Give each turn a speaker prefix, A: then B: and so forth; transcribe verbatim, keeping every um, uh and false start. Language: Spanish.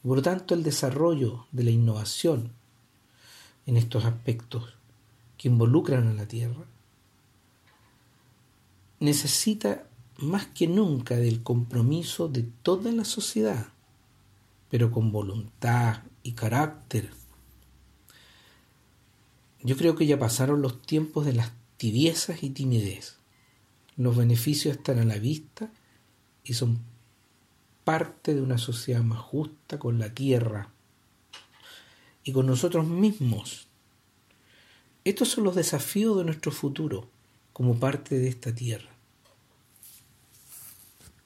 A: Por lo tanto, el desarrollo de la innovación en estos aspectos que involucran a la tierra necesita más que nunca del compromiso de toda la sociedad, pero con voluntad y carácter. Yo creo que ya pasaron los tiempos de las tibiezas y timidez. Los beneficios están a la vista y son parte de una sociedad más justa con la tierra y con nosotros mismos. Estos son los desafíos de nuestro futuro como parte de esta tierra.